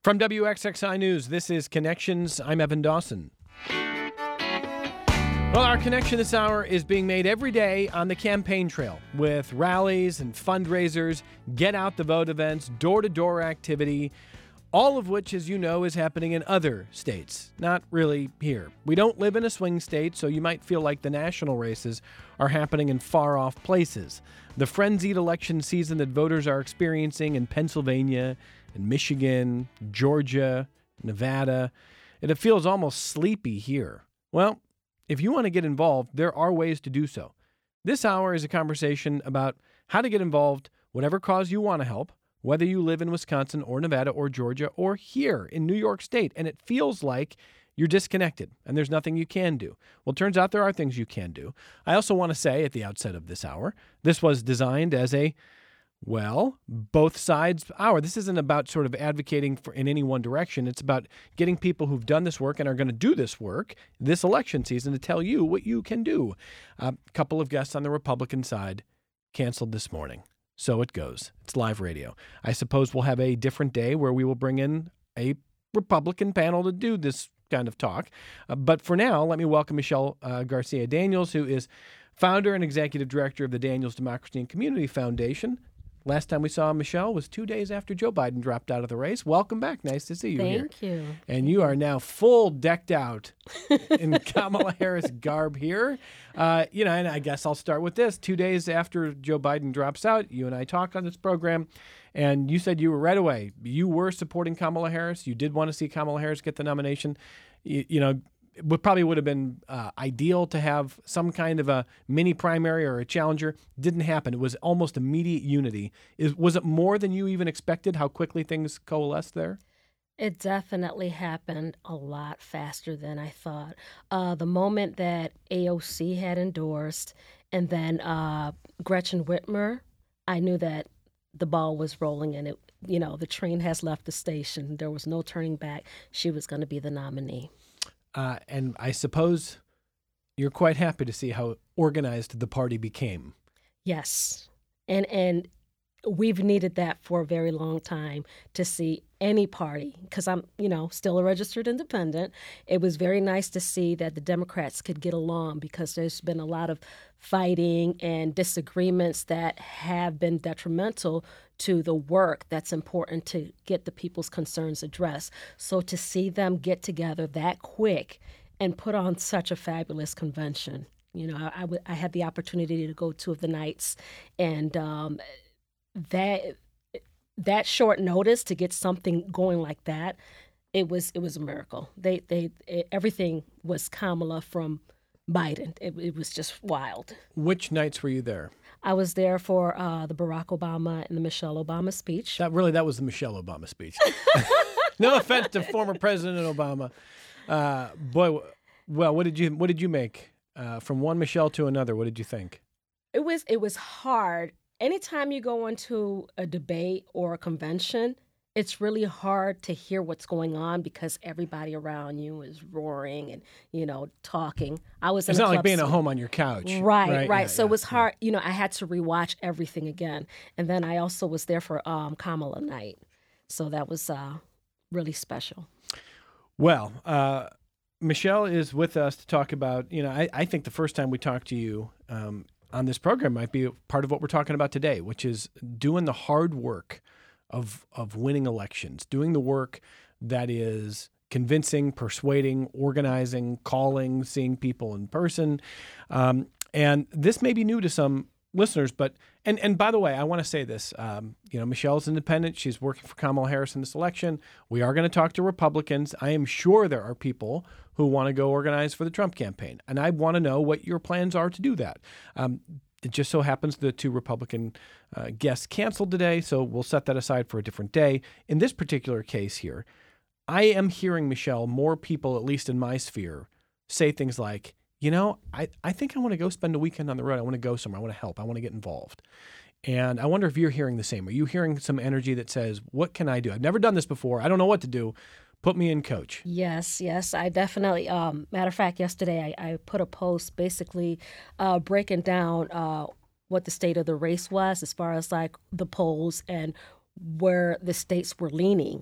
From WXXI News, this is Connections. I'm Evan Dawson. Well, our connection this hour is being made every day on the campaign trail with rallies and fundraisers, get out the vote events, door-to-door activity, all of which, as you know, is happening in other states, not really here. We don't live in a swing state, so you might feel like the national races are happening in far-off places. The frenzied election season that voters are experiencing in Pennsylvania and Michigan, Georgia, Nevada, it feels almost sleepy here. Well, if you want to get involved, there are ways to do so. This hour is a conversation about how to get involved, whatever cause you want to help, whether you live in Wisconsin or Nevada or Georgia or here in New York State, and it feels like you're disconnected and there's nothing you can do. Well, it turns out there are things you can do. I also want to say at the outset of this hour, this was designed as a both sides hour. This isn't about sort of advocating for in any one direction. It's about getting people who've done this work and are going to do this work this election season to tell you what you can do. A couple of guests on the Republican side canceled this morning. So it goes. It's live radio. I suppose we'll have a different day where we will bring in a Republican panel to do this kind of talk. But for now, let me welcome Michelle Garcia Daniels, who is founder and executive director of the Daniels Democracy and Community Foundation. Last time we saw Michelle was 2 days after Joe Biden dropped out of the race. Welcome back. Nice to see you here. Thank you. And you are now full decked out in Kamala Harris garb here. And I guess I'll start with this. 2 days after Joe Biden drops out, you and I talked on this program, and you said you were right away. You were supporting Kamala Harris. You did want to see Kamala Harris get the nomination. It probably would have been ideal to have some kind of a mini primary or a challenger. Didn't happen. It was almost immediate unity. Was it more than you even expected, how quickly things coalesced there? It definitely happened a lot faster than I thought. The moment that AOC had endorsed and then Gretchen Whitmer, I knew that the ball was rolling and the train has left the station. There was no turning back. She was going to be the nominee. And I suppose you're quite happy to see how organized the party became. Yes. And we've needed that for a very long time to see any party, because I'm, still a registered independent. It was very nice to see that the Democrats could get along, because there's been a lot of fighting and disagreements that have been detrimental to the work that's important to get the people's concerns addressed. So to see them get together that quick and put on such a fabulous convention, I had the opportunity to go 2 of the nights, and that short notice to get something going like that, it was a miracle. Everything was Kamala from Biden. It was just wild. Which nights were you there? I was there for the Barack Obama and the Michelle Obama speech. That was the Michelle Obama speech. No offense to former President Obama. What did you make from one Michelle to another? What did you think? It was hard. Anytime you go into a debate or a convention, it's really hard to hear what's going on because everybody around you is roaring and, talking. It's not like being at home on your couch. Right. Yeah, so it was hard. I had to rewatch everything again. And then I also was there for Kamala night. So that was really special. Well, Michelle is with us to talk about, I think the first time we talked to you on this program might be part of what we're talking about today, which is doing the hard work of winning elections, doing the work that is convincing, persuading, organizing, calling, seeing people in person. And this may be new to some listeners, but and by the way, I want to say this. Michelle's independent. She's working for Kamala Harris in this election. We are going to talk to Republicans. I am sure there are people who want to go organize for the Trump campaign, and I want to know what your plans are to do that. It just so happens the 2 Republican guests canceled today, so we'll set that aside for a different day. In this particular case here, I am hearing, Michelle, more people, at least in my sphere, say things like, I think I want to go spend a weekend on the road. I want to go somewhere. I want to help. I want to get involved. And I wonder if you're hearing the same. Are you hearing some energy that says, what can I do? I've never done this before. I don't know what to do. Put me in, coach. Yes, I definitely. Matter of fact, yesterday I put a post basically breaking down what the state of the race was as far as like the polls and where the states were leaning.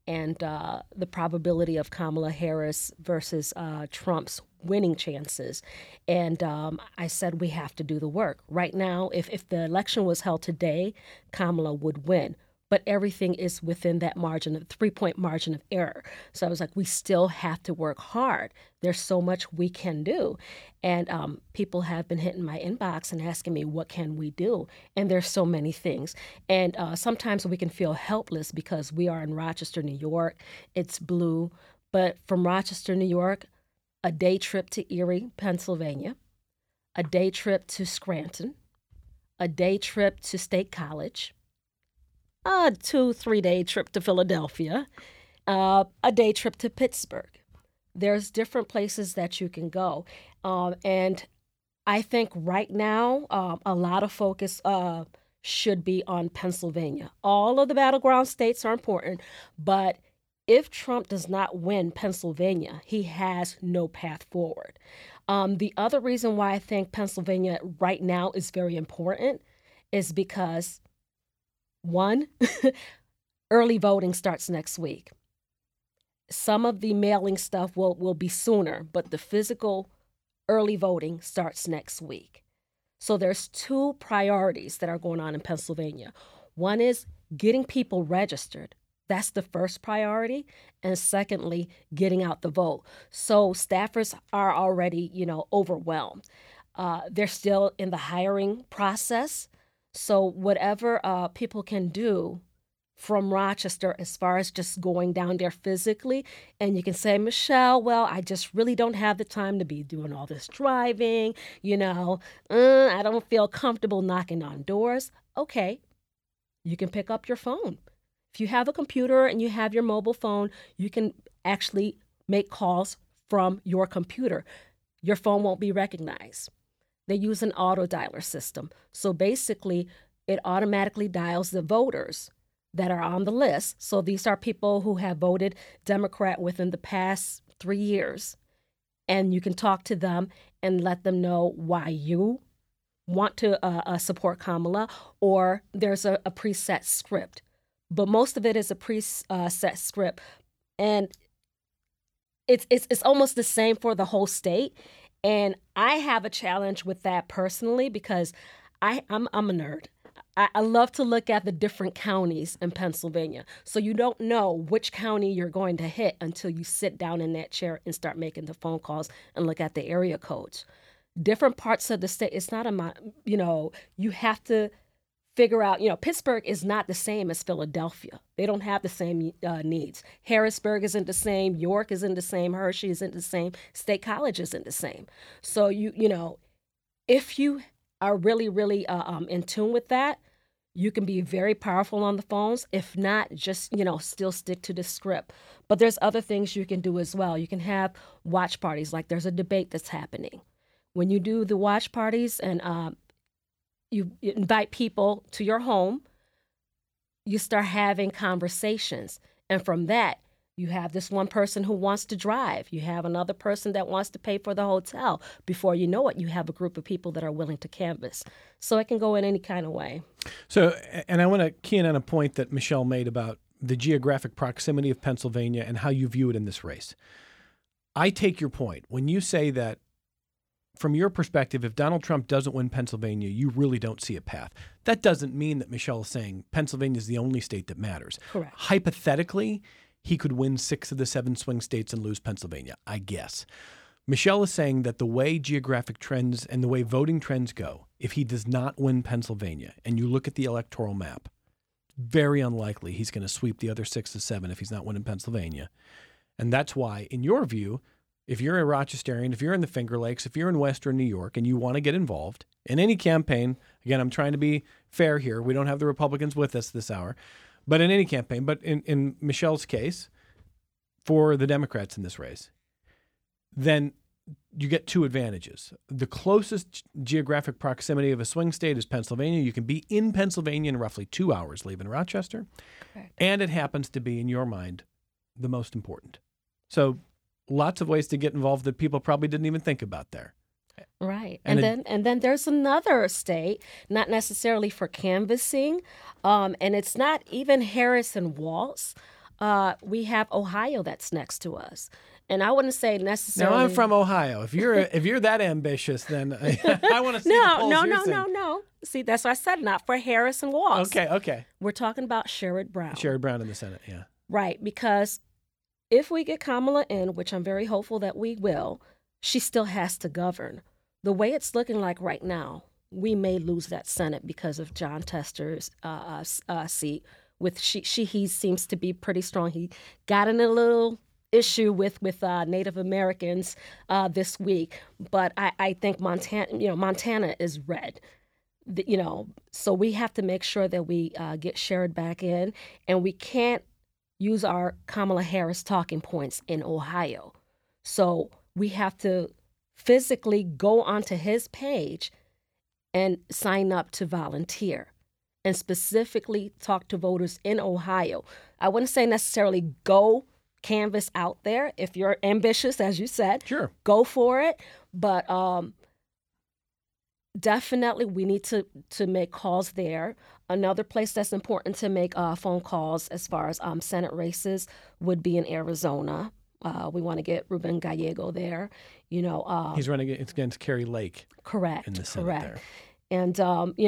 and the probability of Kamala Harris versus Trump's winning chances. And I said we have to do the work. Right now, if the election was held today, Kamala would win. But everything is within that margin of 3-point margin of error. So I was like, we still have to work hard. There's so much we can do. And people have been hitting my inbox and asking me, what can we do? And there's so many things. And sometimes we can feel helpless because we are in Rochester, New York. It's blue. But from Rochester, New York, a day trip to Erie, Pennsylvania, a day trip to Scranton, a day trip to State College, a 2-3 day trip to Philadelphia, a day trip to Pittsburgh. There's different places that you can go. And I think right now, a lot of focus should be on Pennsylvania. All of the battleground states are important, but if Trump does not win Pennsylvania, he has no path forward. The other reason why I think Pennsylvania right now is very important is because, one, early voting starts next week. Some of the mailing stuff will be sooner, but the physical early voting starts next week. So there's 2 priorities that are going on in Pennsylvania. One is getting people registered. That's the first priority. And secondly, getting out the vote. So staffers are already, overwhelmed. They're still in the hiring process. So whatever people can do from Rochester as far as just going down there physically, and you can say, Michelle, well, I just really don't have the time to be doing all this driving, I don't feel comfortable knocking on doors. Okay, you can pick up your phone. If you have a computer and you have your mobile phone, you can actually make calls from your computer. Your phone won't be recognized. They use an auto dialer system. So basically, it automatically dials the voters that are on the list. So these are people who have voted Democrat within the past 3 years. And you can talk to them and let them know why you want to support Kamala, or there's a preset script. But most of it is a preset script. And it's almost the same for the whole state. And I have a challenge with that personally because I'm a nerd. I love to look at the different counties in Pennsylvania. So you don't know which county you're going to hit until you sit down in that chair and start making the phone calls and look at the area codes. Different parts of the state, it's not you have to figure out, Pittsburgh is not the same as Philadelphia. They don't have the same needs. Harrisburg isn't the same. York isn't the same. Hershey isn't the same. State College isn't the same. So, if you are really, really in tune with that, you can be very powerful on the phones. If not, just, still stick to the script. But there's other things you can do as well. You can have watch parties, like there's a debate that's happening. When you do the watch parties and you invite people to your home, you start having conversations. And from that, you have this one person who wants to drive. You have another person that wants to pay for the hotel. Before you know it, you have a group of people that are willing to canvass. So it can go in any kind of way. So, and I want to key in on a point that Michelle made about the geographic proximity of Pennsylvania and how you view it in this race. I take your point. When you say that, from your perspective, if Donald Trump doesn't win Pennsylvania, you really don't see a path. That doesn't mean that Michelle is saying Pennsylvania is the only state that matters. Correct. Hypothetically, he could win 6 of the 7 swing states and lose Pennsylvania, I guess. Michelle is saying that the way geographic trends and the way voting trends go, if he does not win Pennsylvania, and you look at the electoral map, very unlikely he's going to sweep the other 6 of 7 if he's not winning Pennsylvania. And that's why, in your view, if you're a Rochesterian, if you're in the Finger Lakes, if you're in Western New York and you want to get involved in any campaign, again, I'm trying to be fair here. We don't have the Republicans with us this hour, but in any campaign, but in Michelle's case, for the Democrats in this race, then you get 2 advantages. The closest geographic proximity of a swing state is Pennsylvania. You can be in Pennsylvania in roughly 2 hours leaving Rochester. Correct. And it happens to be, in your mind, the most important. So lots of ways to get involved that people probably didn't even think about there. Right. And then there's another state, not necessarily for canvassing, and it's not even Harris and Walz. we have Ohio that's next to us. And I wouldn't say necessarily. Now, I'm from Ohio. If you're that ambitious, then I want to see the polls you're saying. No. See, that's what I said. Not for Harris and Walz. Okay. We're talking about Sherrod Brown. Sherrod Brown in the Senate, yeah. Right, because if we get Kamala in, which I'm very hopeful that we will, she still has to govern. The way it's looking like right now, we may lose that Senate because of John Tester's seat. He seems to be pretty strong. He got in a little issue with Native Americans this week, but I think Montana is red. So we have to make sure that we get Sherrod back in, and we can't use our Kamala Harris talking points in Ohio. So we have to physically go onto his page and sign up to volunteer and specifically talk to voters in Ohio. I wouldn't say necessarily go canvas out there. If you're ambitious, as you said, sure, go for it. But definitely we need to make calls there. Another place that's important to make phone calls as far as Senate races would be in Arizona. We want to get Ruben Gallego there. He's running against Kari Lake. Correct. In the Senate there. And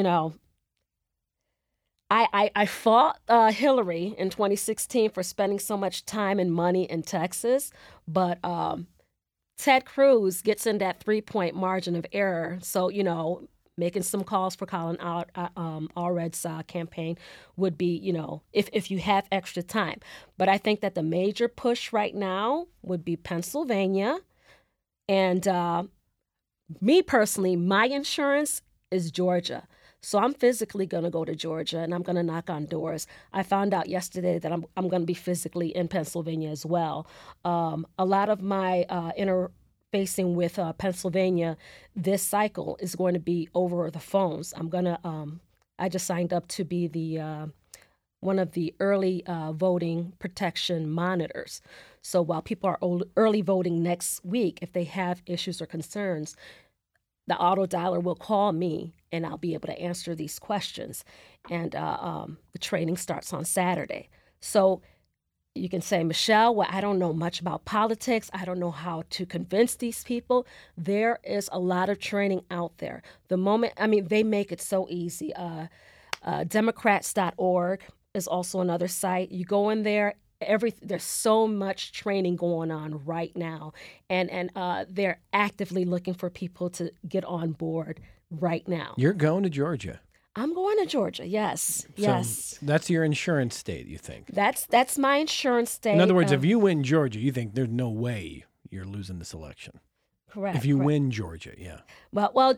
I fought Hillary in 2016 for spending so much time and money in Texas, but Ted Cruz gets in that 3-point margin of error. So, making some calls for Colin Allred's campaign would be, if you have extra time. But I think that the major push right now would be Pennsylvania. And me personally, my insurance is Georgia. So I'm physically going to go to Georgia, and I'm going to knock on doors. I found out yesterday that I'm going to be physically in Pennsylvania as well. A lot of my interfacing with Pennsylvania this cycle is going to be over the phones. I just signed up to be the one of the early voting protection monitors. So while people are early voting next week, if they have issues or concerns, the auto dialer will call me, and I'll be able to answer these questions. And the training starts on Saturday. So you can say, Michelle, well, I don't know much about politics. I don't know how to convince these people. There is a lot of training out there. They make it so easy. Democrats.org is also another site. You go in there. There's so much training going on right now, and they're actively looking for people to get on board right now. You're going to Georgia. I'm going to Georgia. Yes. So that's your insurance state, you think? That's my insurance state. In other words, if you win Georgia, you think there's no way you're losing this election. Correct. If you win Georgia, yeah. Well,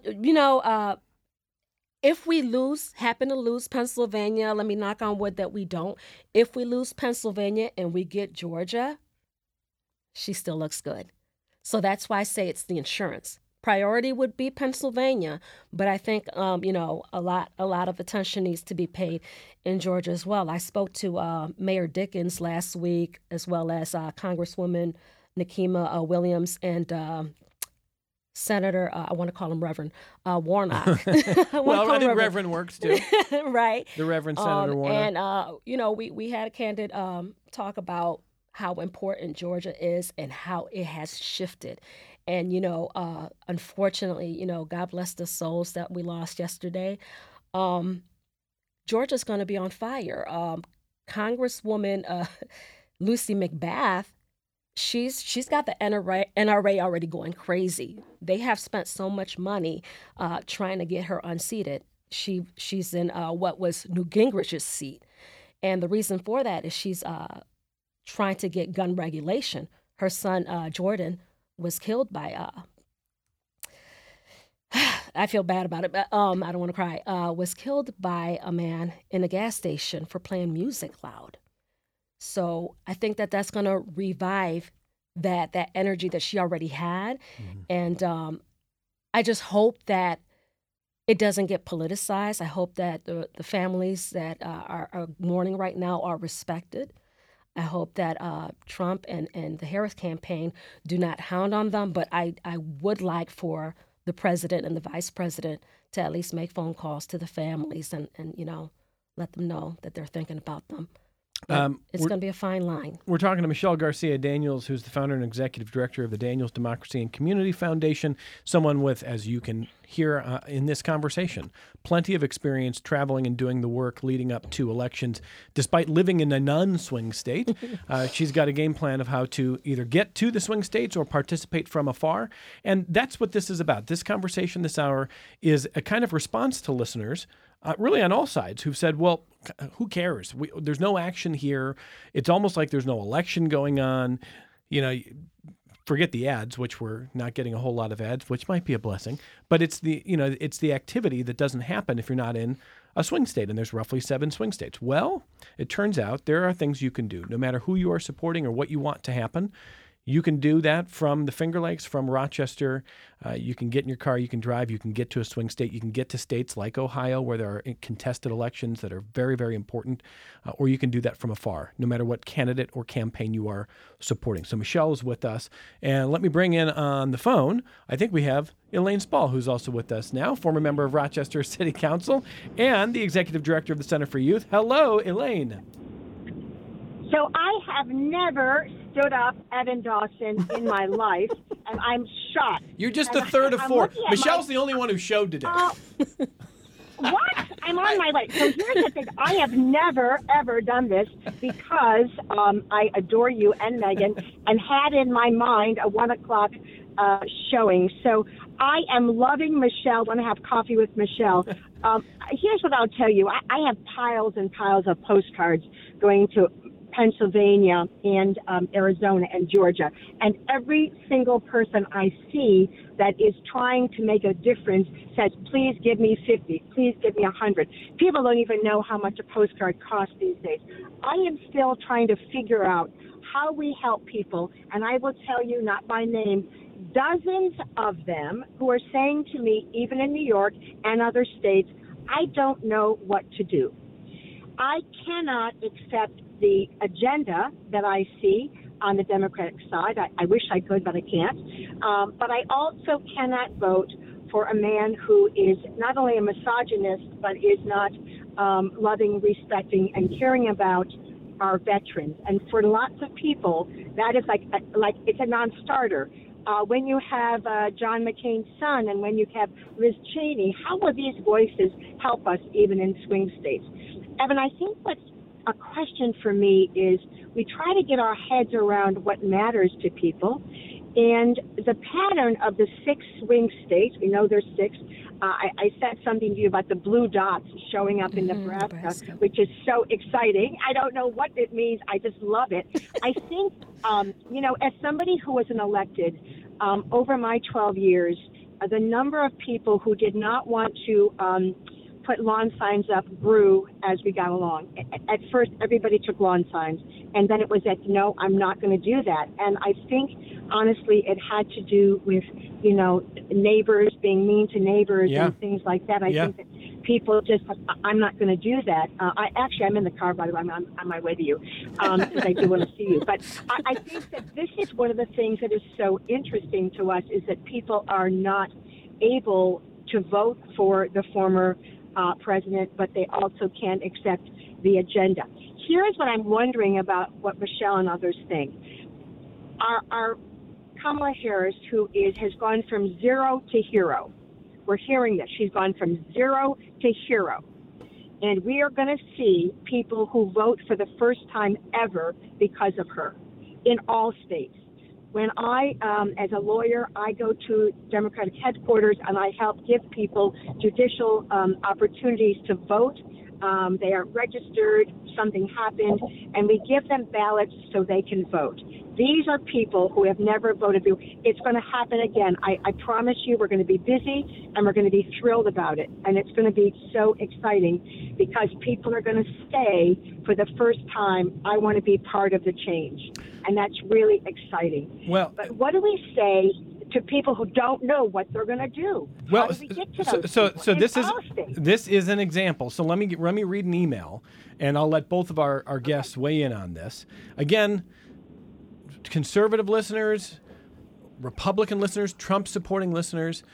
if we happen to lose Pennsylvania, let me knock on wood that we don't. If we lose Pennsylvania and we get Georgia, she still looks good. So that's why I say it's the insurance. Priority would be Pennsylvania, but I think a lot of attention needs to be paid in Georgia as well. I spoke to Mayor Dickens last week, as well as Congresswoman Nikema Williams and Senator, I want to call him Reverend Warnock. Well, I think Reverend works too. Right. The Reverend Senator Warnock. And, we had a candid talk about how important Georgia is and how it has shifted. And, unfortunately, God bless the souls that we lost yesterday. Georgia's going to be on fire. Congresswoman Lucy McBath, she's got the NRA already going crazy. They have spent so much money trying to get her unseated. She's in what was Newt Gingrich's seat. And the reason for that is she's trying to get gun regulation. Her son, Jordan, was killed by, I feel bad about it, but I don't want to cry, was killed by a man in a gas station for playing music loud. So I think that's going to revive that energy that she already had. Mm-hmm. And I just hope that it doesn't get politicized. I hope that the families that are mourning right now are respected. I hope that Trump and the Harris campaign do not hound on them, but I would like for the president and the vice president to at least make phone calls to the families and let them know that they're thinking about them. It's going to be a fine line. We're talking to Michelle Garcia Daniels, who's the founder and executive director of the Daniels Democracy and Community Foundation, someone with, as you can hear in this conversation, plenty of experience traveling and doing the work leading up to elections. Despite living in a non-swing state, she's got a game plan of how to either get to the swing states or participate from afar. And that's what this is about. This conversation this hour is a kind of response to listeners really on all sides, who've said, well, who cares? There's no action here. It's almost like there's no election going on. You know, forget the ads, which we're not getting a whole lot of ads, which might be a blessing. But it's the activity that doesn't happen if you're not in a swing state, and there's roughly 7 swing states. Well, it turns out there are things you can do, no matter who you are supporting or what you want to happen. You can do that from the Finger Lakes, from Rochester. You can get in your car, you can drive, you can get to a swing state, you can get to states like Ohio where there are contested elections that are very, very important, or you can do that from afar, no matter what candidate or campaign you are supporting. So Michelle is with us, and let me bring in on the phone, I think we have Elaine Spall, who's also with us now, former member of Rochester City Council and the executive director of the Center for Youth. Hello, Elaine. So I have never stood up Evan Dawson in my life, and I'm shocked. You're just the third of 4. Michelle's the only one who showed today. What? I'm on my way. So here's the thing. I have never, ever done this because I adore you and Megan and had in my mind a 1 o'clock showing. So I am loving Michelle. Want to have coffee with Michelle. Here's what I'll tell you. I have piles and piles of postcards going to Pennsylvania and Arizona and Georgia. And every single person I see that is trying to make a difference says, please give me 50, please give me 100. People don't even know how much a postcard costs these days. I am still trying to figure out how we help people, and I will tell you, not by name, dozens of them who are saying to me, even in New York and other states, I don't know what to do. I cannot accept the agenda that I see on the Democratic side. I wish I could, but I can't. But I also cannot vote for a man who is not only a misogynist, but is not loving, respecting, and caring about our veterans. And for lots of people, that is like it's a non-starter. When you have John McCain's son and when you have Liz Cheney, how will these voices help us even in swing states? Evan, I think what's a question for me is we try to get our heads around what matters to people, and the pattern of the 6 swing states, we know there's 6. I said something to you about the blue dots showing up in Nebraska, which is so exciting. I don't know what it means. I just love it. I think, as somebody who was an elected over my 12 years, the number of people who did not want to put lawn signs up grew as we got along. At first, everybody took lawn signs, and then it was that, no, I'm not going to do that. And I think, honestly, it had to do with, neighbors being mean to neighbors and things like that. I think that people just, I'm not going to do that. I'm in the car, by the way. I'm on my way to you, because I do want to see you. But I think that this is one of the things that is so interesting to us, is that people are not able to vote for the former president, but they also can't accept the agenda. Here's what I'm wondering about what Michelle and others think. Our Kamala Harris, who has gone from 0 to hero. We're hearing this. She's gone from 0 to hero. And we are going to see people who vote for the first time ever because of her in all states. When I, as a lawyer, I go to Democratic headquarters and I help give people judicial opportunities to vote. They are registered, something happened, and we give them ballots so they can vote. These are people who have never voted. It's going to happen again. I promise you, we're going to be busy and we're going to be thrilled about it. And it's going to be so exciting because people are going to say for the first time, I want to be part of the change. And that's really exciting. Well, but what do we say to people who don't know what they're going to do? Well, how do we get to those so this is an example. So let me read an email, and I'll let both of our guests weigh in on this. Again, conservative listeners, Republican listeners, Trump-supporting listeners,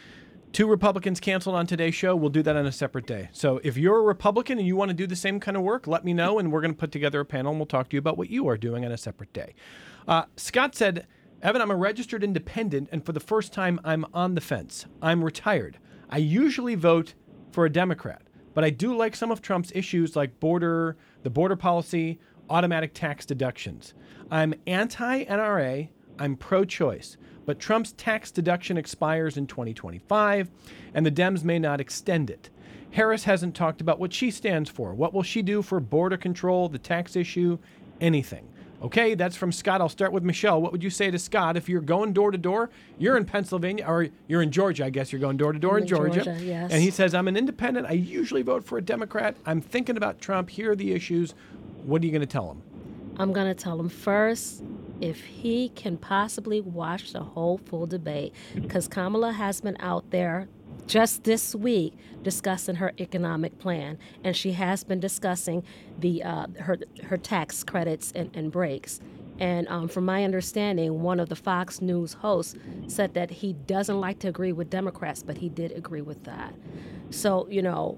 2 Republicans canceled on today's show. We'll do that on a separate day. So if you're a Republican and you want to do the same kind of work, let me know, and we're going to put together a panel, and we'll talk to you about what you are doing on a separate day. Scott said, Evan, I'm a registered independent, and for the first time, I'm on the fence. I'm retired. I usually vote for a Democrat, but I do like some of Trump's issues like the border policy, automatic tax deductions. I'm anti-NRA. I'm pro-choice. But Trump's tax deduction expires in 2025, and the Dems may not extend it. Harris hasn't talked about what she stands for. What will she do for border control, the tax issue, anything? Okay, that's from Scott. I'll start with Michelle. What would you say to Scott if you're going door to door? You're in Pennsylvania, or you're in Georgia, I guess you're going door to door in Georgia. Yes. And he says, I'm an independent. I usually vote for a Democrat. I'm thinking about Trump. Here are the issues. What are you going to tell him? I'm going to tell him first, if he can possibly watch the whole full debate, because Kamala has been out there just this week discussing her economic plan, and she has been discussing the her tax credits and breaks. And from my understanding, one of the Fox News hosts said that he doesn't like to agree with Democrats, but he did agree with that. So,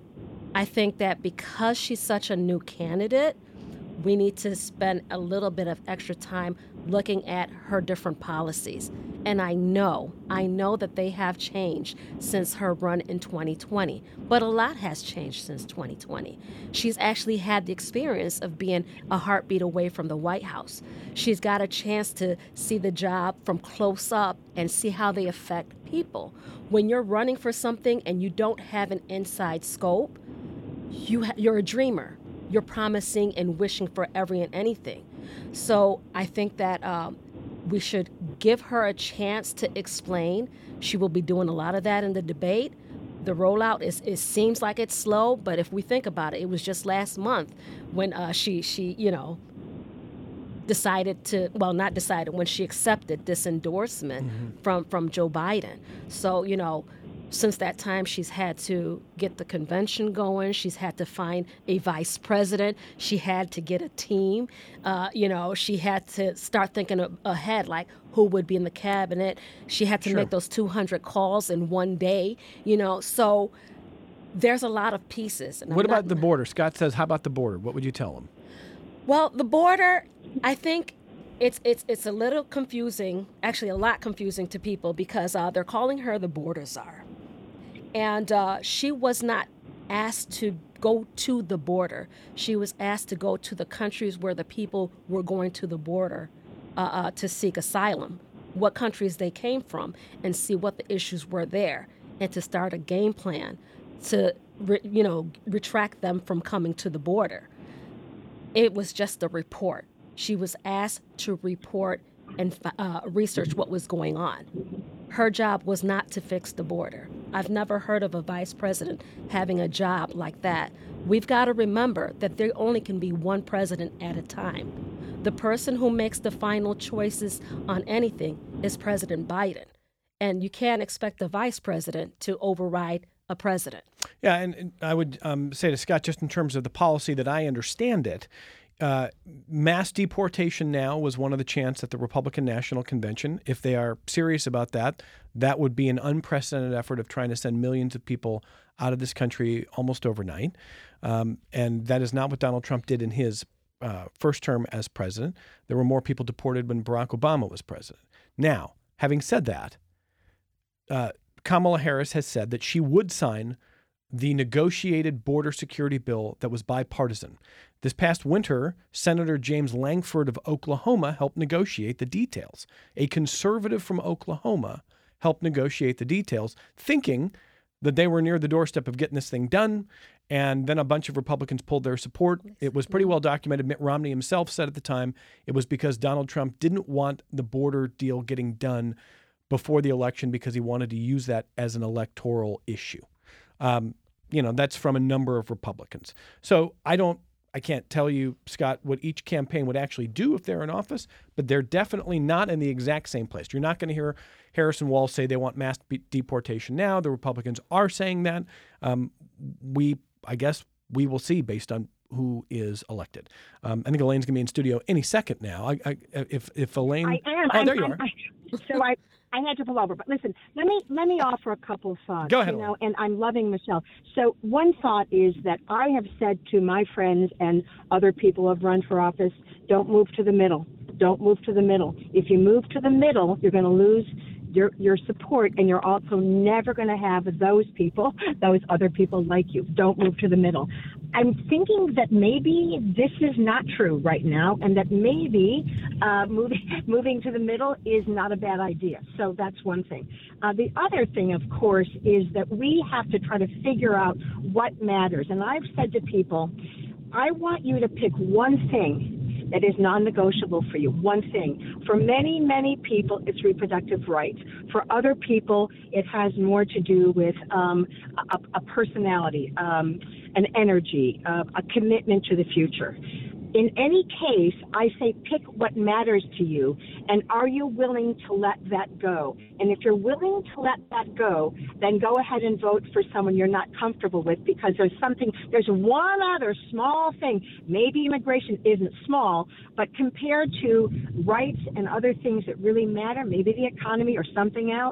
I think that because she's such a new candidate, we need to spend a little bit of extra time looking at her different policies. And I know that they have changed since her run in 2020, but a lot has changed since 2020. She's actually had the experience of being a heartbeat away from the White House. She's got a chance to see the job from close up and see how they affect people. When you're running for something and you don't have an inside scope, you're a dreamer. You're promising and wishing for every and anything. So I think that we should give her a chance to explain. She will be doing a lot of that in the debate. The rollout it seems like it's slow, but if we think about it, it was just last month when she when she accepted this endorsement from Joe Biden. So, since that time, she's had to get the convention going. She's had to find a vice president. She had to get a team. She had to start thinking ahead, like who would be in the cabinet. She had to make those 200 calls in one day, So there's a lot of pieces. And what about the border? Scott says, how about the border? What would you tell him? Well, the border, I think it's a little confusing, actually a lot confusing to people because they're calling her the border czar. And she was not asked to go to the border. She was asked to go to the countries where the people were going to the border to seek asylum, what countries they came from, and see what the issues were there, and to start a game plan to, retract them from coming to the border. It was just a report. She was asked to report and research what was going on. Her job was not to fix the border. I've never heard of a vice president having a job like that. We've got to remember that there only can be one president at a time. The person who makes the final choices on anything is President Biden. And you can't expect the vice president to override a president. Yeah, and I would say to Scott, just in terms of the policy that I understand it, mass deportation now was one of the chants at the Republican National Convention. If they are serious about that, that would be an unprecedented effort of trying to send millions of people out of this country almost overnight. And that is not what Donald Trump did in his first term as president. There were more people deported when Barack Obama was president. Now, having said that, Kamala Harris has said that she would sign the negotiated border security bill that was bipartisan. This past winter, Senator James Langford of Oklahoma helped negotiate the details. A conservative from Oklahoma helped negotiate the details, thinking that they were near the doorstep of getting this thing done, and then a bunch of Republicans pulled their support. It was pretty well documented. Mitt Romney himself said at the time it was because Donald Trump didn't want the border deal getting done before the election because he wanted to use that as an electoral issue. That's from a number of Republicans. So I can't tell you, Scott, what each campaign would actually do if they're in office, but they're definitely not in the exact same place. You're not going to hear Harris and Walz say they want mass deportation now. The Republicans are saying that. I guess we will see based on who is elected. I think Elaine's going to be in studio any second now. If Elaine... I am. Oh, there you are. So I had to pull over. But listen, let me offer a couple of thoughts. Go ahead. And I'm loving Michelle. So one thought is that I have said to my friends and other people who have run for office, don't move to the middle. Don't move to the middle. If you move to the middle, you're going to lose your support, and you're also never going to have those other people like you. Don't move to the middle. I'm thinking that maybe this is not true right now, and that maybe moving to the middle is not a bad idea. So that's one thing. The other thing, of course, is that we have to try to figure out what matters. And I've said to people, I want you to pick one thing that is non-negotiable for you, one thing. For many, many people, it's reproductive rights. For other people, it has more to do with a personality, an energy, a commitment to the future. In any case, I say pick what matters to you, and are you willing to let that go? And if you're willing to let that go, then go ahead and vote for someone you're not comfortable with, because there's one other small thing. Maybe immigration isn't small, but compared to rights and other things that really matter, maybe the economy or something else.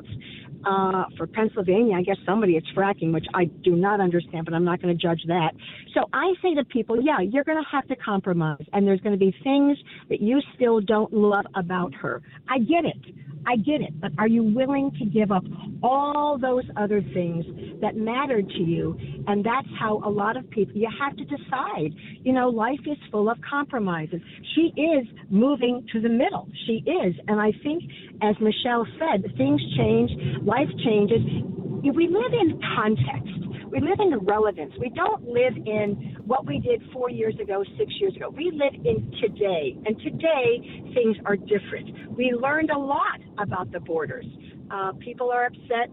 For Pennsylvania, I guess it's fracking, which I do not understand, but I'm not going to judge that. So I say to people, yeah, you're going to have to compromise, and there's going to be things that you still don't love about her. I get it, but are you willing to give up all those other things that matter to you? And that's how a lot of people, you have to decide. Life is full of compromises. She is moving to the middle. She is. And I think, as Michelle said, things change, life changes. We live in context. We live in relevance. We don't live in what we did 4 years ago, 6 years ago. We live in today, and today things are different. We learned a lot about the borders. People are upset.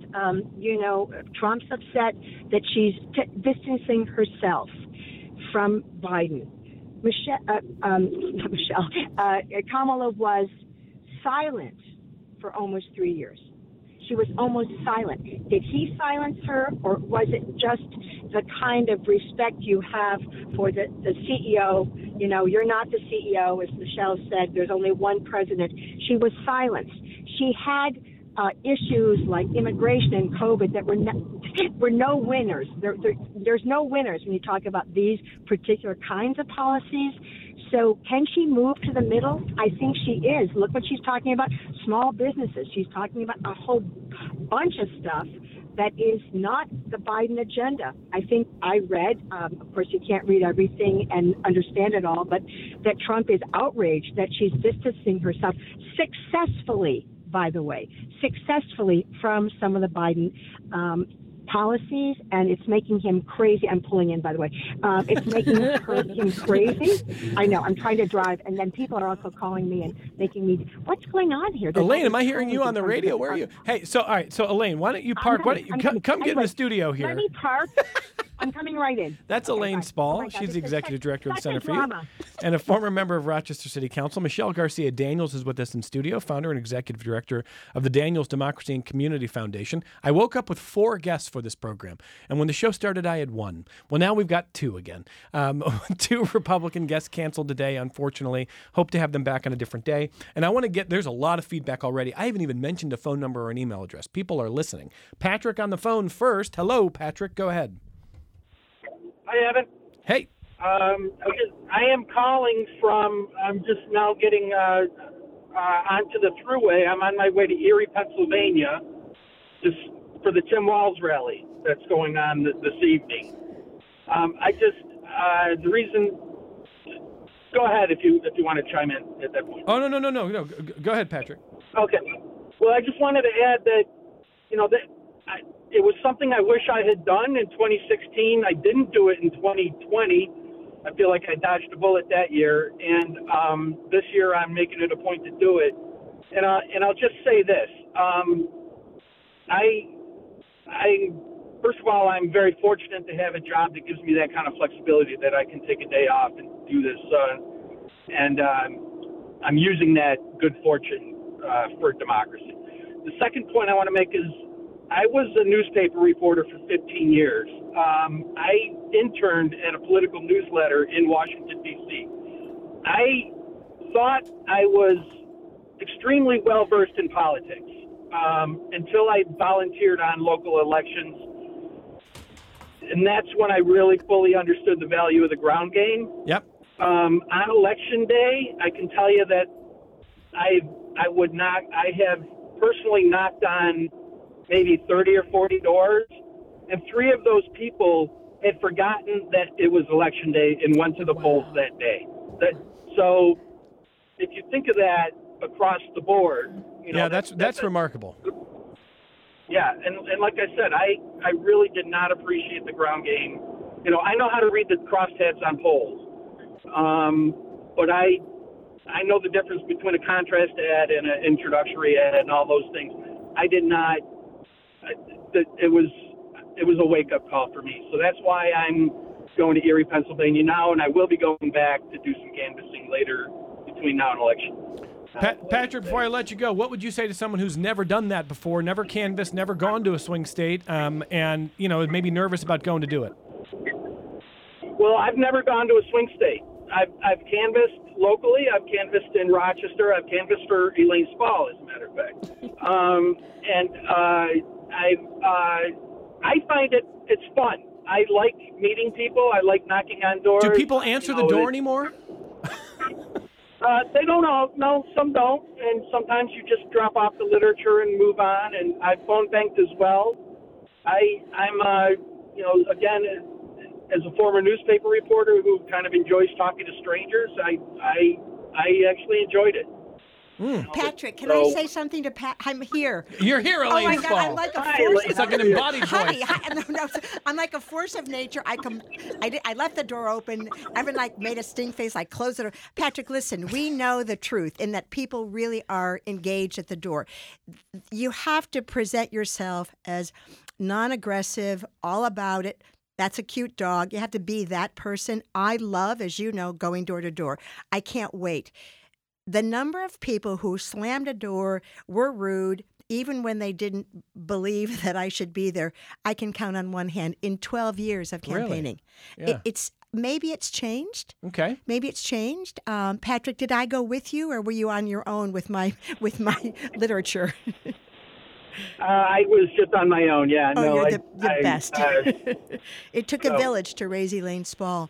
Trump's upset that she's distancing herself from Biden. Kamala was silent for almost 3 years. She was almost silent. Did he silence her, or was it just the kind of respect you have for the CEO? You're not the CEO, as Michelle said. There's only one president. She was silenced. She had issues like immigration and COVID that were no winners. There's no winners when you talk about these particular kinds of policies. So can she move to the middle? I think she is. Look what she's talking about, small businesses. She's talking about a whole bunch of stuff that is not the Biden agenda. I think I read, of course you can't read everything and understand it all, but that Trump is outraged that she's distancing herself successfully, by the way, from some of the Biden policies, and it's making him crazy. I'm pulling in, by the way. It's making him crazy. I know. I'm trying to drive, and then people are also calling me and making me, what's going on here? Elaine, am I hearing you on the radio? Where are you? Hey, all right. So Elaine, why don't you park? Why don't you come get in the studio here? Let me park. I'm coming right in. That's Elaine Spall. She's the executive director of the Center for Youth and a former member of Rochester City Council. Michelle Garcia Daniels is with us in studio, founder and executive director of the Daniels Democracy and Community Foundation. I woke up with 4 guests for this program, and when the show started, I had 1. Well, now we've got 2 again. 2 Republican guests canceled today, unfortunately. Hope to have them back on a different day. And I want to there's a lot of feedback already. I haven't even mentioned a phone number or an email address. People are listening. Patrick on the phone first. Hello, Patrick. Go ahead. Hi, Evan. Hey. I am calling from, I'm just now getting onto the thruway. I'm on my way to Erie, Pennsylvania, just for the Tim Walz rally that's going on this evening. The reason, go ahead if you want to chime in at that point. Oh, no. Go ahead, Patrick. Okay. Well, I just wanted to add that, it was something I wish I had done in 2016. I didn't do it in 2020. I feel like I dodged a bullet that year. And this year I'm making it a point to do it. And I'll just say this. First of all, I'm very fortunate to have a job that gives me that kind of flexibility that I can take a day off and do this. And I'm using that good fortune for democracy. The second point I want to make is I was a newspaper reporter for 15 years. I interned at a political newsletter in Washington, D.C. I thought I was extremely well versed in politics until I volunteered on local elections. And that's when I really fully understood the value of the ground game. Yep. On election day, I can tell you that I have personally knocked on maybe 30 or 40 doors, and 3 of those people had forgotten that it was election day and went to the polls that day. So if you think of that across the board, that's remarkable. Yeah, and like I said, I really did not appreciate the ground game. I know how to read the crosstabs on polls, but I know the difference between a contrast ad and an introductory ad and all those things. I did not. It was a wake-up call for me. So that's why I'm going to Erie, Pennsylvania now, and I will be going back to do some canvassing later between now and election. Patrick, before I let you go, what would you say to someone who's never done that before, never canvassed, never gone to a swing state, and maybe nervous about going to do it? Well, I've never gone to a swing state. I've canvassed locally. I've canvassed in Rochester. I've canvassed for Elaine Spall, as a matter of fact. I find it's fun. I like meeting people. I like knocking on doors. Do people answer the door anymore? They don't all. No, some don't. And sometimes you just drop off the literature and move on. And I've phone banked as well. I'm again, as a former newspaper reporter who kind of enjoys talking to strangers, I actually enjoyed it. Patrick, can I say something to Pat? I'm here. You're here, Elaine. Oh my God, I'm like a force. It's like an embodied voice. No, I'm like a force of nature. I left the door open. Evan made a sting face. I closed the door. Patrick, listen, we know the truth in that people really are engaged at the door. You have to present yourself as non-aggressive, all about it. That's a cute dog. You have to be that person. I love, as you know, going door to door. I can't wait. The number of people who slammed a door, were rude, even when they didn't believe that I should be there, I can count on one hand in 12 years of campaigning. Really? Yeah. Maybe it's changed. Okay. Maybe it's changed. Patrick, did I go with you, or were you on your own with my literature? I was just on my own, yeah. Oh, no, you're the best. It took a village to raise Elaine Spall.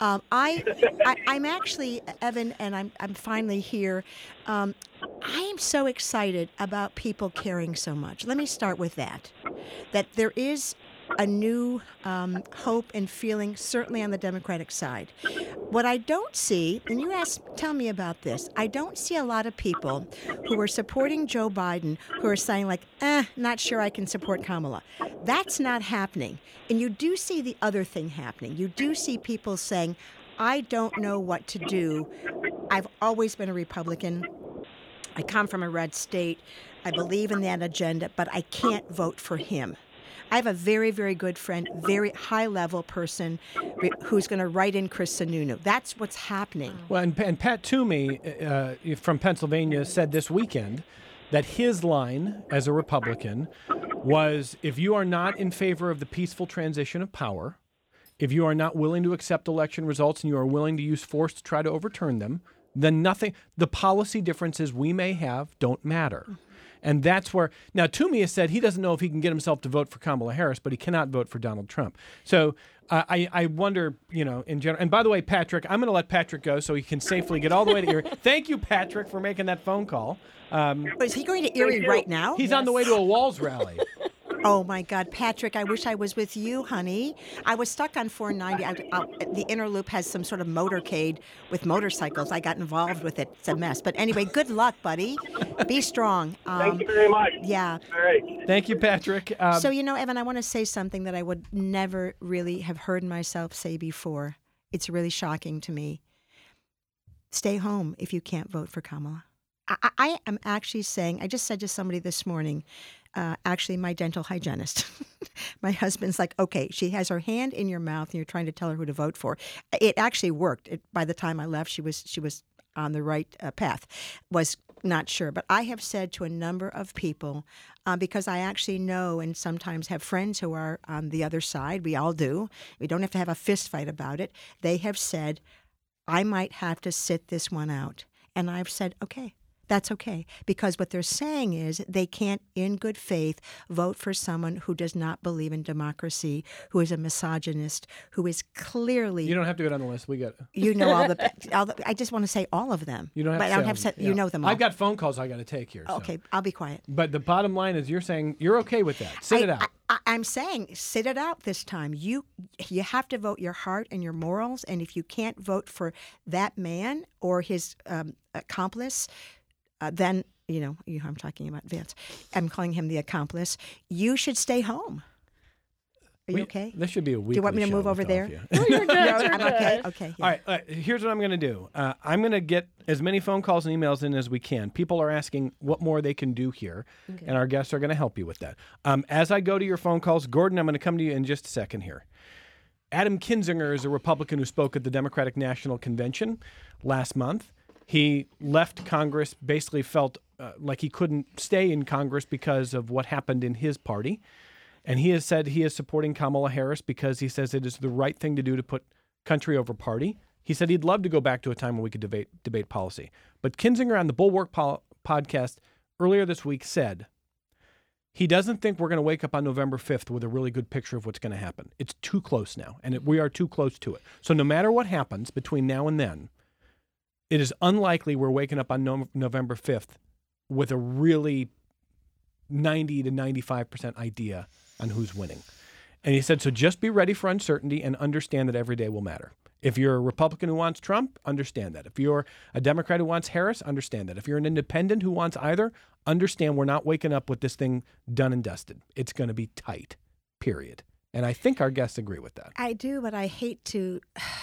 I'm actually, Evan, and I'm finally here. I am so excited about people caring so much. Let me start with that there is a new hope and feeling, certainly on the Democratic side. What I don't see, and tell me about this, I don't see a lot of people who are supporting Joe Biden who are saying not sure I can support Kamala. That's not happening. And you do see the other thing happening. You do see people saying, I don't know what to do. I've always been a Republican. I come from a red state. I believe in that agenda, but I can't vote for him. I have a very, very good friend, very high-level person who's going to write in Chris Sununu. That's what's happening. Well, and Pat Toomey from Pennsylvania said this weekend that his line as a Republican was, if you are not in favor of the peaceful transition of power, if you are not willing to accept election results and you are willing to use force to try to overturn them, then the policy differences we may have don't matter. And that's where, now Toomey has said he doesn't know if he can get himself to vote for Kamala Harris, but he cannot vote for Donald Trump. So I wonder, in general, and by the way, Patrick, I'm going to let Patrick go so he can safely get all the way to Erie. Thank you, Patrick, for making that phone call. Is he going to Erie right now? He's on the way to a Walls rally. Oh, my God. Patrick, I wish I was with you, honey. I was stuck on 490. The inner loop has some sort of motorcade with motorcycles. I got involved with it. It's a mess. But anyway, good luck, buddy. Be strong. Thank you very much. Yeah. All right. Thank you, Patrick. So, Evan, I want to say something that I would never really have heard myself say before. It's really shocking to me. Stay home if you can't vote for Kamala. I am actually saying, I just said to somebody this morning, actually my dental hygienist. My husband's like, okay, she has her hand in your mouth and you're trying to tell her who to vote for. It actually worked. By the time I left, she was on the right path. Was not sure. But I have said to a number of people, because I actually know and sometimes have friends who are on the other side. We all do. We don't have to have a fist fight about it. They have said, I might have to sit this one out. And I've said, okay. That's okay, because what they're saying is they can't, in good faith, vote for someone who does not believe in democracy, who is a misogynist, who is clearly. You don't have to go down the list. We got it. You know all the. I just want to say all of them. You don't have but to I don't say have to all of say, them. you know them all. I've got phone calls I got to take here. So. Okay, I'll be quiet. But the bottom line is you're saying you're okay with that. Sit it out. I'm saying sit it out this time. You have to vote your heart and your morals, and if you can't vote for that man or his accomplice, then I'm talking about Vance. I'm calling him the accomplice. You should stay home. Are you okay? This should be a weekly. Do you want me to move over there? Oh, you're good. I'm okay. Okay. Yeah. All right. Here's what I'm going to do. I'm going to get as many phone calls and emails in as we can. People are asking what more they can do here, and our guests are going to help you with that. As I go to your phone calls, Gordon, I'm going to come to you in just a second here. Adam Kinzinger is a Republican who spoke at the Democratic National Convention last month. He left Congress, basically felt like he couldn't stay in Congress because of what happened in his party. And he has said he is supporting Kamala Harris because he says it is the right thing to do to put country over party. He said he'd love to go back to a time when we could debate policy. But Kinzinger on the Bulwark podcast earlier this week said he doesn't think we're going to wake up on November 5th with a really good picture of what's going to happen. It's too close now, and we are too close to it. So no matter what happens between now and then, it is unlikely we're waking up on November 5th with a really 90 to 95% idea on who's winning. And he said, so just be ready for uncertainty and understand that every day will matter. If you're a Republican who wants Trump, understand that. If you're a Democrat who wants Harris, understand that. If you're an independent who wants either, understand we're not waking up with this thing done and dusted. It's going to be tight, period. And I think our guests agree with that. I do, but I hate to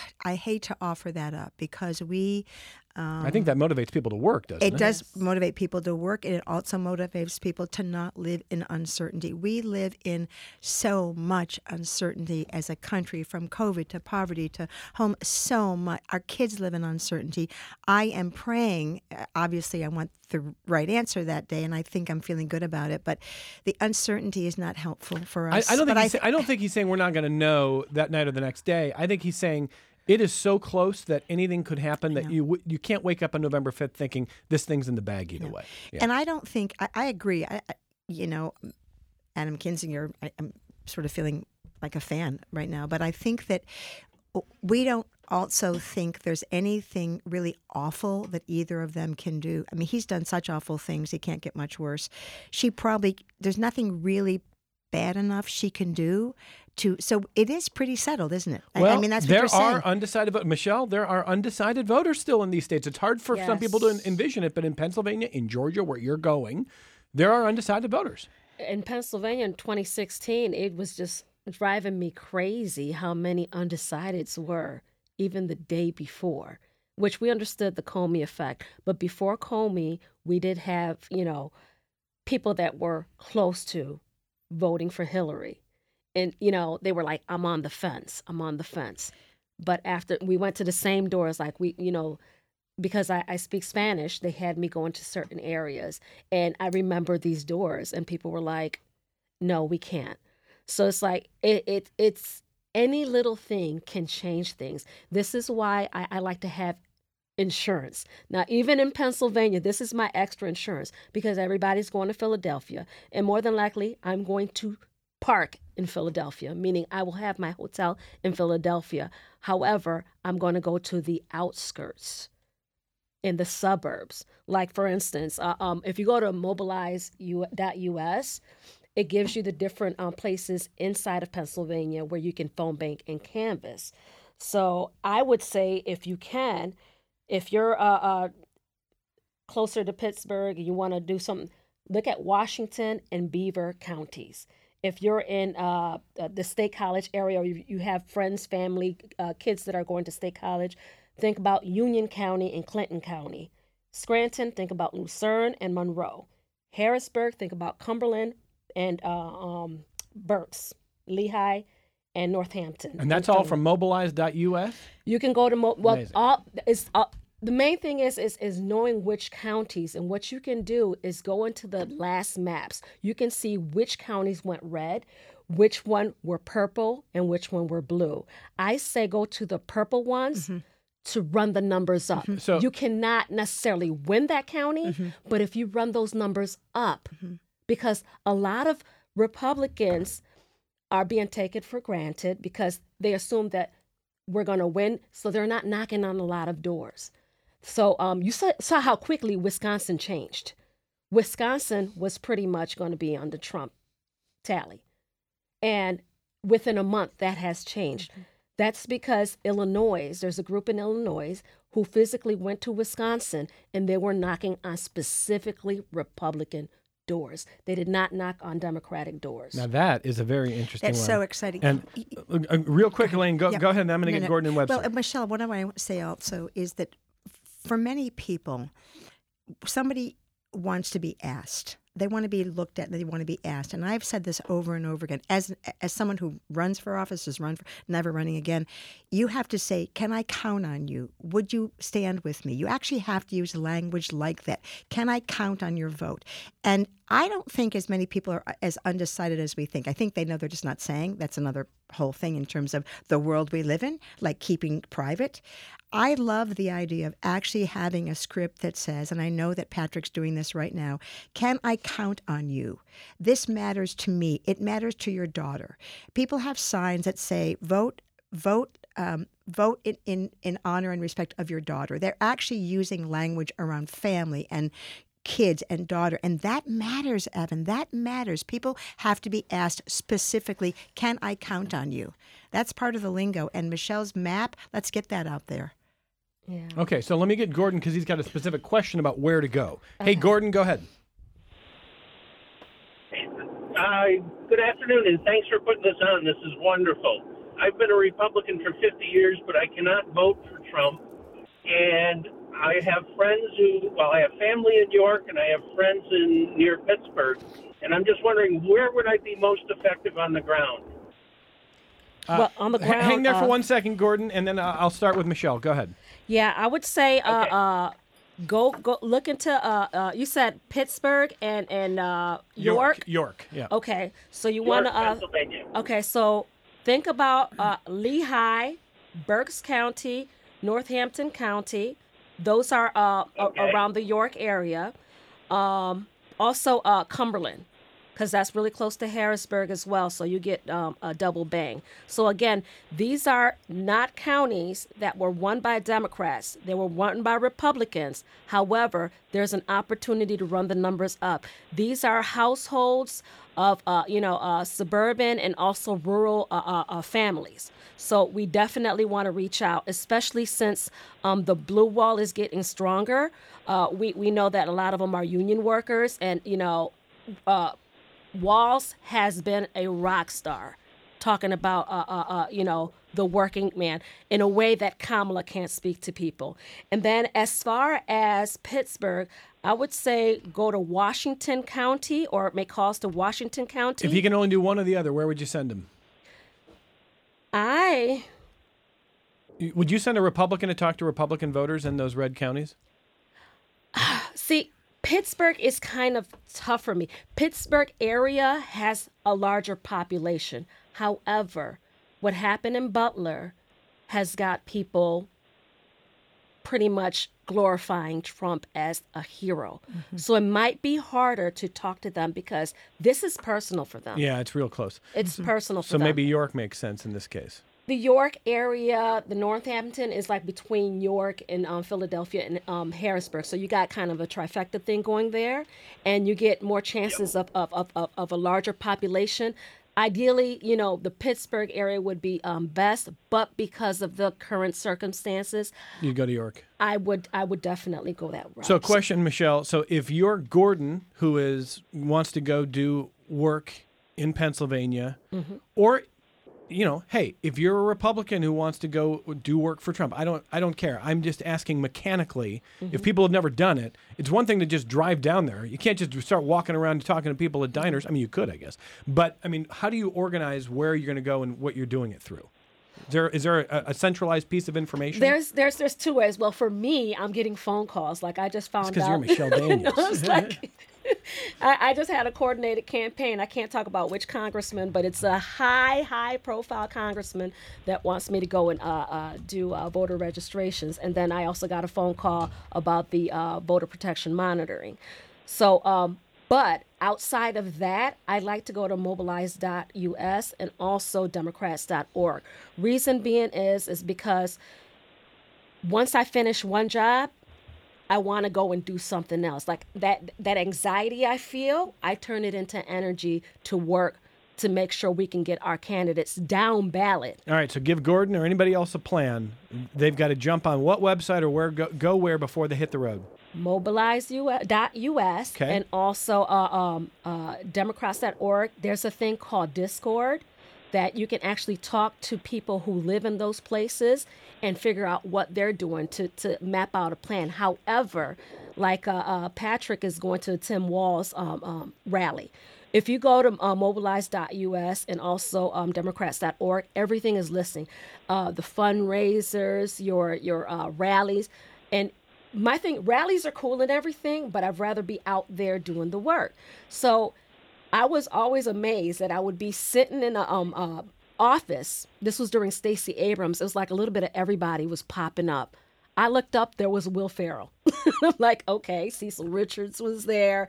offer that up because we. I think that motivates people to work, doesn't it? It does motivate people to work, and it also motivates people to not live in uncertainty. We live in so much uncertainty as a country, from COVID to poverty to home, so much. Our kids live in uncertainty. I am praying, obviously I want the right answer that day, and I think I'm feeling good about it, but the uncertainty is not helpful for us. I don't think he's saying we're not going to know that night or the next day. I think he's saying it is so close that anything could happen that you can't wake up on November 5th thinking this thing's in the bag either way. Yeah. And I don't think, I agree, Adam Kinzinger, I'm sort of feeling like a fan right now, but I think that we don't also think there's anything really awful that either of them can do. I mean, he's done such awful things, he can't get much worse. There's nothing really bad enough she can do so it is pretty settled, isn't it? Well, I mean, that's what you're saying. There are undecided voters. Michelle, there are undecided voters still in these states. It's hard for some people to envision it, but in Pennsylvania, in Georgia, where you're going, there are undecided voters. In Pennsylvania in 2016, it was just driving me crazy how many undecideds were, even the day before, which we understood the Comey effect. But before Comey, we did have, people that were close to voting for Hillary. And, they were like, I'm on the fence. But after we went to the same doors, like because I speak Spanish, they had me go into certain areas. And I remember these doors and people were like, no, we can't. So it's like, it's any little thing can change things. This is why I like to have insurance. Now, even in Pennsylvania, this is my extra insurance because everybody's going to Philadelphia. And more than likely, I'm going to park in Philadelphia, meaning I will have my hotel in Philadelphia. However, I'm going to go to the outskirts in the suburbs. Like, for instance, if you go to mobilize.us, it gives you the different places inside of Pennsylvania where you can phone bank and canvass. So I would say if you're closer to Pittsburgh and you want to do something, look at Washington and Beaver counties. If you're in the State College area or you have friends, family, kids that are going to State College, think about Union County and Clinton County. Scranton, think about Lucerne and Monroe. Harrisburg, think about Cumberland and Berks, Lehigh, and Northampton. And that's all from mobilize.us? You can go to the main thing is knowing which counties, and what you can do is go into the last maps. You can see which counties went red, which one were purple, and which one were blue. I say go to the purple ones, to run the numbers up. So you cannot necessarily win that county, but if you run those numbers up, because a lot of Republicans are being taken for granted because they assume that we're going to win, so they're not knocking on a lot of doors. So you saw how quickly Wisconsin changed. Wisconsin was pretty much going to be on the Trump tally. And within a month, that has changed. That's because there's a group in Illinois who physically went to Wisconsin and they were knocking on specifically Republican doors. They did not knock on Democratic doors. Now that is a very interesting That's one. so exciting. And real quick, Elaine, go ahead, and I'm going to get Gordon and Webster. Well, Michelle, what I want to say also is that for many people, somebody wants to be asked. They want to be looked at and they want to be asked. And I've said this over and over again. As someone who runs for office, never running again, you have to say, can I count on you? Would you stand with me? You actually have to use language like that. Can I count on your vote? And I don't think as many people are as undecided as we think. I think they know they're just not saying. That's another whole thing in terms of the world we live in, like keeping private. I love the idea of actually having a script that says, and I know that Patrick's doing this right now, can I count on you? This matters to me. It matters to your daughter. People have signs that say, vote in honor and respect of your daughter. They're actually using language around family and kids and daughter. And that matters, Evan. That matters. People have to be asked specifically, can I count on you? That's part of the lingo. And Michelle's map, let's get that out there. Yeah. Okay, so let me get Gordon because he's got a specific question about where to go. Hey, Gordon, go ahead. Good afternoon, and thanks for putting this on. This is wonderful. I've been a Republican for 50 years, but I cannot vote for Trump. And I have friends I have family in York, and I have friends near Pittsburgh. And I'm just wondering, where would I be most effective on the ground? Well, on the ground, hang there for 1 second, Gordon, and then I'll start with Michelle. Go ahead. Yeah, I would say go look into you said Pittsburgh and York. York, yeah. Okay, so you want to Pennsylvania. okay, so think about Lehigh, Berks County, Northampton County. Those are around the York area. Also Cumberland, because that's really close to Harrisburg as well, so you get a double bang. So again, these are not counties that were won by Democrats. They were won by Republicans. However, there's an opportunity to run the numbers up. These are households of suburban and also rural families. So we definitely want to reach out, especially since the blue wall is getting stronger. We know that a lot of them are union workers, and Walz has been a rock star, talking about the working man in a way that Kamala can't speak to people. And then as far as Pittsburgh, I would say go to Washington County or make calls to Washington County. If you can only do one or the other, where would you send him? Would you send a Republican to talk to Republican voters in those red counties? See, Pittsburgh is kind of tough for me. Pittsburgh area has a larger population. However, what happened in Butler has got people pretty much glorifying Trump as a hero. Mm-hmm. So it might be harder to talk to them because this is personal for them. Yeah, it's real close. It's personal for them. So maybe York makes sense in this case. The York area, the Northampton is like between York and Philadelphia and Harrisburg. So you got kind of a trifecta thing going there, and you get more chances of a larger population. Ideally, the Pittsburgh area would be best, but because of the current circumstances, you go to York. I would definitely go that route. So, question, Michelle. So, if you're Gordon, who wants to go do work in Pennsylvania, mm-hmm. or hey, if you're a Republican who wants to go do work for Trump, I don't care. I'm just asking mechanically, mm-hmm. if people have never done it, it's one thing to just drive down there. You can't just start walking around and talking to people at diners. I mean, you could, I guess. But, I mean, how do you organize where you're going to go and what you're doing it through? Is there a centralized piece of information? There's two ways. Well, for me, I'm getting phone calls. Like I just found out. Because you're Michelle Daniels. I just had a coordinated campaign. I can't talk about which congressman, but it's a high profile congressman that wants me to go and do voter registrations. And then I also got a phone call about the voter protection monitoring. So, but outside of that, I like to go to mobilize.us and also democrats.org. Reason being is because once I finish one job, I want to go and do something else. Like that anxiety I feel, I turn it into energy to work to make sure we can get our candidates down ballot. All right, so give Gordon or anybody else a plan. They've got to jump on what website or where go where before they hit the road? Mobilize.us Okay. and also Democrats.org. There's a thing called Discord that you can actually talk to people who live in those places and figure out what they're doing to map out a plan. However, like Patrick is going to Tim Wall's rally. If you go to mobilize.us and also Democrats.org, everything is listing. The fundraisers, your rallies. And my thing, rallies are cool and everything, but I'd rather be out there doing the work. So I was always amazed that I would be sitting in a office. This was during Stacey Abrams. It was like a little bit of everybody was popping up. I looked up, there was Will Ferrell. I'm like, okay, Cecil Richards was there.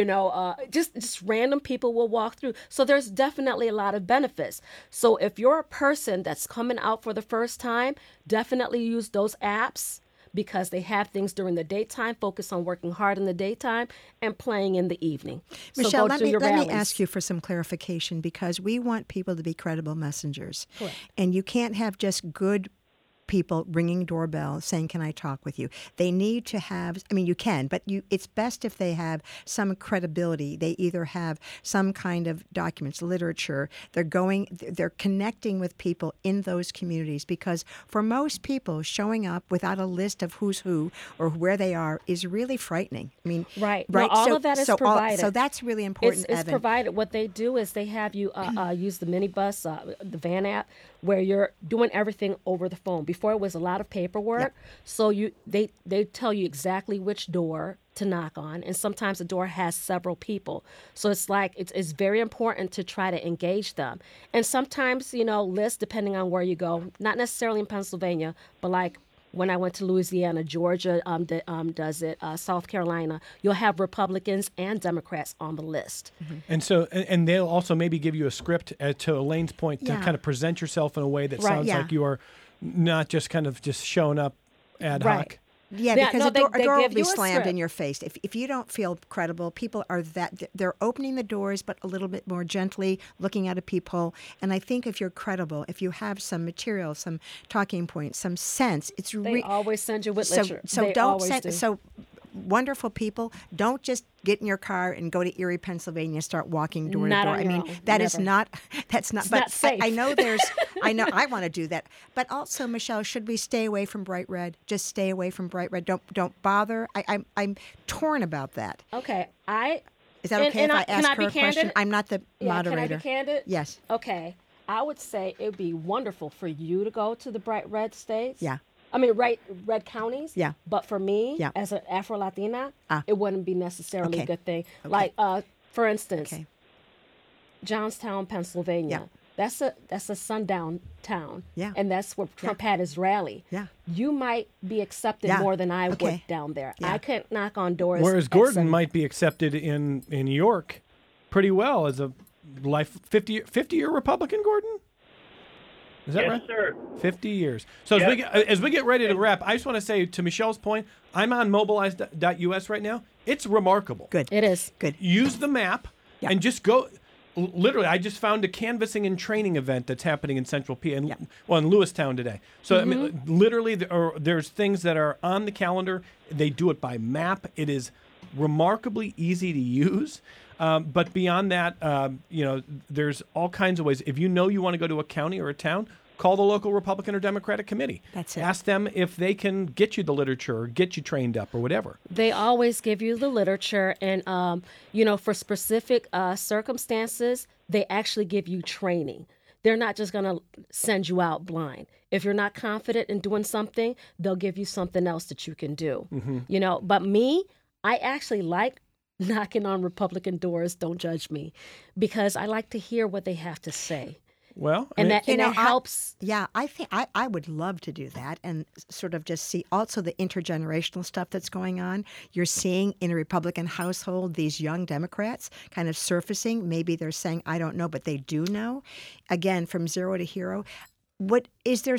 Just random people will walk through. So there's definitely a lot of benefits. So if you're a person that's coming out for the first time, definitely use those apps because they have things during the daytime, focus on working hard in the daytime and playing in the evening. Michelle, so let me ask you for some clarification because we want people to be credible messengers. Correct. And you can't have just good people ringing doorbells saying, can I talk with you? They need to have, you can, but it's best if they have some credibility. They either have some kind of documents, literature. They're connecting with people in those communities because for most people, showing up without a list of who's who or where they are is really frightening. Right. Right. No, all of that is provided. So that's really important, It's Evan. provided. What they do is they have you use the minibus, the van app, where you're doing everything over the phone. Before it was a lot of paperwork, Yep. so they tell you exactly which door to knock on, and sometimes the door has several people. So it's like it's very important to try to engage them. And sometimes lists depending on where you go, not necessarily in Pennsylvania, but like when I went to Louisiana, Georgia does it, South Carolina, you'll have Republicans and Democrats on the list. Mm-hmm. And so, and they'll also maybe give you a script, to Elaine's point, to Yeah. kind of present yourself in a way that Right. sounds Yeah. like you are not just kind of just showing up ad hoc. Right. Yeah, Yeah, because no, a door they will give be you a slammed script. in your face. If you don't feel credible, people are they're opening the doors, but a little bit more gently, looking at a peephole. And I think if you're credible, if you have some material, some talking points, some sense, it's They always send you with literature. so They don't always send do. so. Wonderful people, don't just get in your car and go to Erie, Pennsylvania, and start walking door Not to door. on your own. That is Never. not. That's not. It's but not safe. I know I want to do that. But also, Michelle, should we stay away from bright red? Just stay away from bright red. Don't bother. I'm torn about that. Okay, Is that okay if I can ask I her be a question? candid? I'm not the moderator. Can I be candid? Yes. Okay, I would say it would be wonderful for you to go to the bright red states. Yeah. Red counties. Yeah. But for me, Yeah. as an Afro-Latina, Ah. it wouldn't be necessarily Okay. a good thing. Okay. Like, for instance, Okay. Johnstown, Pennsylvania. That's a sundown town. Yeah. And that's where Trump had his rally. Yeah. You might be accepted Yeah. more than I Okay. would down there. Yeah. I couldn't knock on doors. Whereas at Gordon 7. might be accepted in York pretty well as a 50-year Republican, Gordon? Is that Yes, right? sir. 50 years. So Yeah. as we get ready to wrap, I just want to say to Michelle's point, I'm on mobilize.us right now. It's remarkable. Good. It is. Good. Use the map Yeah. and just go. Literally, I just found a canvassing and training event that's happening in Central PA, in Lewistown today. So, I mean, literally, there's things that are on the calendar. They do it by map. It is remarkably easy to use. But beyond that, there's all kinds of ways. If you know you want to go to a county or a town, call the local Republican or Democratic committee. That's it. Ask them if they can get you the literature or get you trained up or whatever. They always give you the literature, and for specific circumstances, they actually give you training. They're not just going to send you out blind. If you're not confident in doing something, they'll give you something else that you can do. But me, I actually like knocking on Republican doors. Don't judge me, because I like to hear what they have to say. Well, And I mean, that helps. I think I would love to do that and sort of just see also the intergenerational stuff that's going on. You're seeing in a Republican household these young Democrats kind of surfacing. Maybe they're saying, I don't know, but they do know. Again, from zero to hero. What is there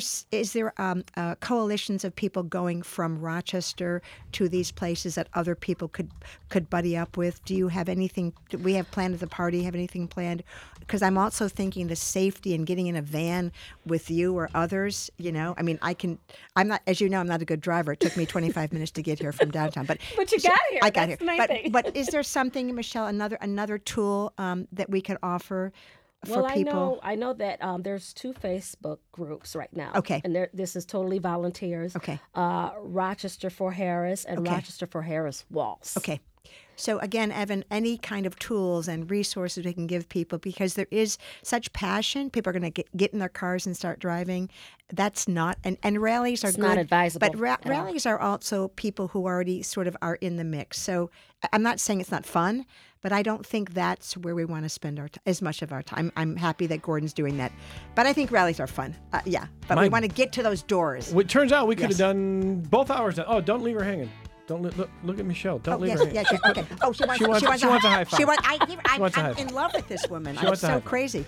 coalitions of people going from Rochester to these places that other people could buddy up with? Do you have anything? Do we have planned at the party? Have anything planned? Because I'm also thinking the safety and getting in a van with you or others. You know, I mean, I'm not, as you know, I'm not a good driver. It took me 25 minutes to get here from downtown, but you got here. I got That's here. the main thing. But is there something, Michelle, another tool that we could offer? For people? I know that there's 2 Facebook groups right now. Okay. And this is totally volunteers. Okay. Rochester for Harris and Okay. Rochester for Harris Walls. Okay. So again, Evan, any kind of tools and resources we can give people, because there is such passion. People are going to get in their cars and start driving. That's not, and rallies are It's good. not advisable But at all. rallies are also people who already sort of are in the mix. So I'm not saying it's not fun, but I don't think that's where we want to spend as much of our time. I'm happy that Gordon's doing that. But I think rallies are fun. But we want to get to those doors. it turns out we could have Yes. done both hours. Oh, don't leave her hanging. Don't look at Michelle. Don't leave her hanging. Yes, okay. Oh, she wants She wants a high five. I'm wants a high five. in love with this woman. I'm wants a high so five. crazy.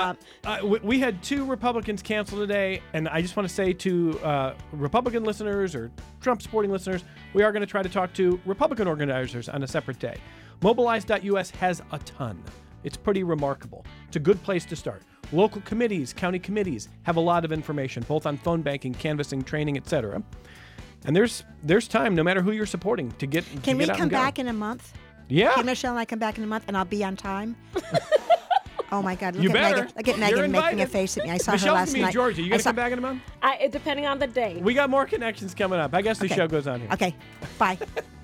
We had 2 Republicans cancel today, and I just want to say to Republican listeners or Trump supporting listeners, we are going to try to talk to Republican organizers on a separate day. Mobilize.us has a ton. It's pretty remarkable. It's a good place to start. Local committees, county committees have a lot of information, both on phone banking, canvassing, training, etc. And there's time, no matter who you're supporting, to get. Can we out come and go. back in a month? Yeah. Can Michelle and I come back in a month and I'll be on time? Oh my God! Look You at better. Megan. Look at You're Megan making a invited. face at me. I saw Michelle's her last gonna be in night. Georgia. You I gonna saw- come back in a month? Depending on the day. We got more connections coming up. I guess the Okay. show goes on here. Okay. Bye.